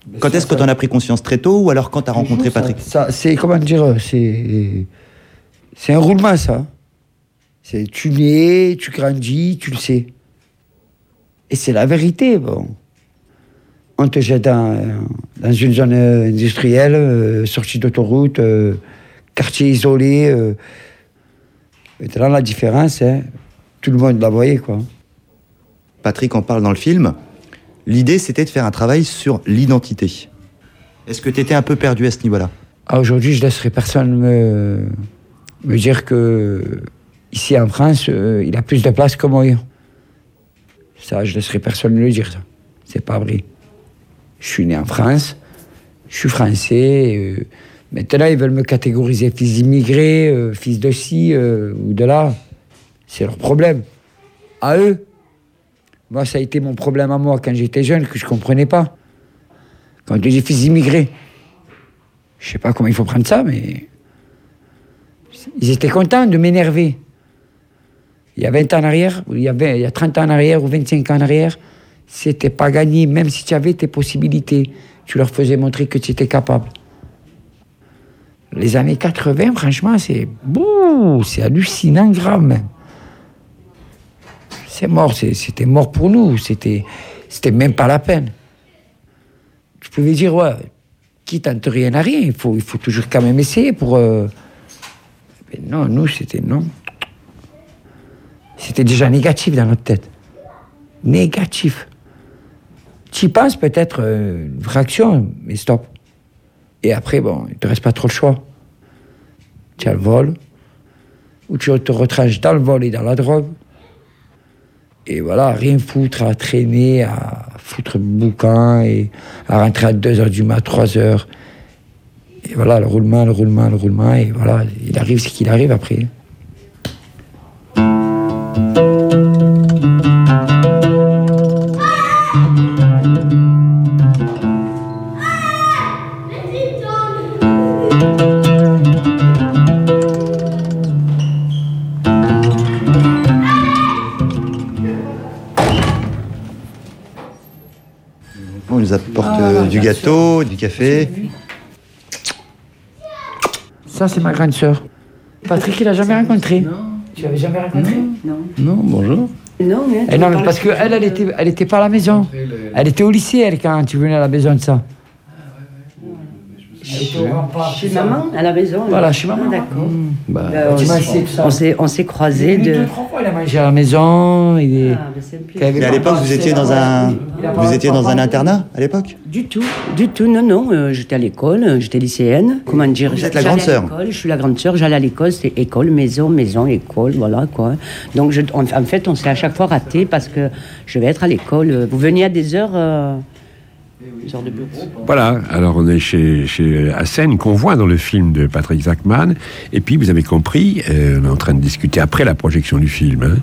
Quand est-ce que tu en as pris conscience? Très tôt ou alors quand tu as rencontré Patrick? Ça, c'est, comment dire, c'est un roulement, ça. Tu nais, tu grandis, tu le sais. Et c'est la vérité, bon. On te jette dans une zone industrielle, sortie d'autoroute, quartier isolé. Maintenant, la différence, hein, tout le monde la voyait, quoi. Patrick en parle dans le film. L'idée, c'était de faire un travail sur l'identité. Est-ce que tu étais un peu perdu à ce niveau-là? Aujourd'hui, je ne laisserai personne me dire que ici en France, il a plus de place que moi. Ça, je ne laisserai personne me le dire, ça. C'est pas vrai. Je suis né en France, je suis français. Maintenant, ils veulent me catégoriser fils d'immigrés, fils de ci ou de là. C'est leur problème. À eux. Moi, ça a été mon problème à moi quand j'étais jeune, que je ne comprenais pas. Quand je dis fils d'immigrés, je ne sais pas comment il faut prendre ça, mais ils étaient contents de m'énerver. Il y a 20 ans en arrière, il y a 30 ans en arrière ou 25 ans en arrière, c'était pas gagné, même si tu avais tes possibilités. Tu leur faisais montrer que tu étais capable. Les années 80, franchement, c'est hallucinant grave même. C'est mort, c'était mort pour nous, c'était même pas la peine. Tu pouvais dire, ouais, qui tente rien à rien, il faut toujours quand même essayer pour... Mais non, nous, c'était non. C'était déjà négatif dans notre tête. Négatif. Tu y penses peut-être une fraction, mais stop. Et après, bon, il ne te reste pas trop le choix. Tu as le vol, ou tu te retranches dans le vol et dans la drogue. Et voilà, rien foutre, à traîner, à foutre le boucan, et à rentrer à 2h du mat, 3h. Et voilà, le roulement, et voilà, il arrive ce qu'il arrive après. On nous apporte du gâteau, du café. Ça, c'est ma grande sœur. Patrick, il l'a jamais rencontré. Non. Tu l'avais jamais rencontré? Non. Non, bonjour. Non, mais... Non, mais parce qu'elle, elle était pas à la maison. Elle était au lycée, elle, quand tu venais à la maison de ça. Chez maman, à la maison. Voilà, chez maman. D'accord. On s'est croisés de... 2-3 fois, il a mangé à la maison. Mais à l'époque, vous étiez dans un internat, à l'époque? Du tout, non. J'étais à l'école, j'étais lycéenne. Comment dire? Vous êtes la grande sœur? Je suis la grande sœur, j'allais à l'école, c'était école, maison, école, voilà quoi. Donc en fait, on s'est à chaque fois raté parce que je vais être à l'école. Vous veniez à des heures... de bureau. Voilà, alors on est chez Hassen, qu'on voit dans le film de Patrick Zachman, et puis vous avez compris, on est en train de discuter après la projection du film, hein,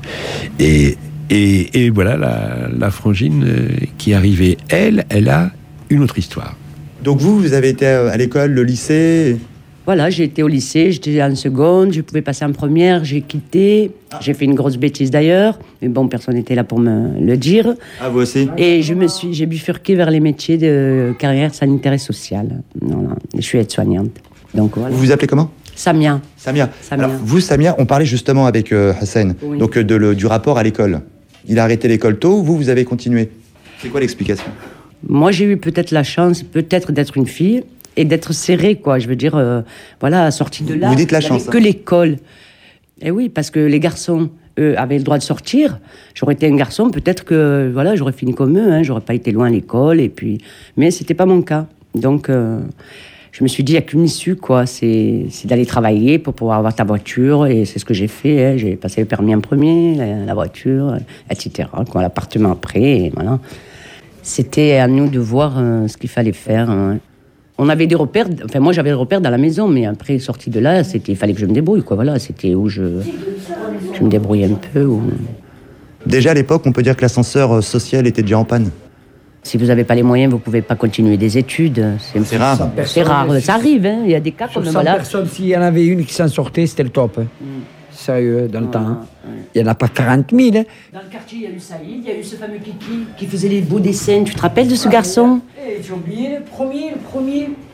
et voilà la frangine qui est arrivée, elle a une autre histoire. Donc vous avez été à l'école, le lycée? Voilà, j'ai été au lycée, j'étais en seconde, je pouvais passer en première, j'ai quitté. J'ai fait une grosse bêtise d'ailleurs, mais bon, personne n'était là pour me le dire. Ah, vous aussi? Et j'ai bifurqué vers les métiers de carrière sanitaire et sociale. Voilà. Je suis aide-soignante. Donc, voilà. Vous vous appelez comment? Samia. Alors, vous, Samia, on parlait justement avec Hassan, oui. Donc du rapport à l'école. Il a arrêté l'école tôt, vous avez continué. C'est quoi l'explication? Moi, j'ai eu peut-être la chance, d'être une fille et d'être serrée, quoi. Je veux dire, voilà, sortie de là. Vous dites la chance. Que l'école. Et oui, parce que les garçons, eux, avaient le droit de sortir. J'aurais été un garçon, peut-être que, voilà, j'aurais fini comme eux, hein. J'aurais pas été loin à l'école, et puis... Mais c'était pas mon cas. Donc, je me suis dit, il n'y a qu'une issue, quoi. C'est d'aller travailler pour pouvoir avoir ta voiture, et c'est ce que j'ai fait, hein. J'ai passé le permis en premier, la voiture, etc., quoi, l'appartement après, et voilà. C'était à nous de voir ce qu'il fallait faire, hein. On avait des repères, enfin moi j'avais des repères dans la maison, mais après sorti de là, il fallait que je me débrouille, quoi. Voilà, c'était où je me débrouillais un peu. Ou... Déjà à l'époque, on peut dire que l'ascenseur social était déjà en panne. Si vous n'avez pas les moyens, vous ne pouvez pas continuer des études. C'est rare. C'est rare, ça arrive, hein. Il y a des cas comme ça. Personne, s'il y en avait une qui s'en sortait, c'était le top. Hein. Sérieux, dans le temps. Hein. Il n'y en a pas 40 000. Hein. Dans le quartier, il y a eu Saïd, il y a eu ce fameux Kiki qui faisait les beaux dessins. Tu te rappelles de ce garçon? j'ai oublié le premier.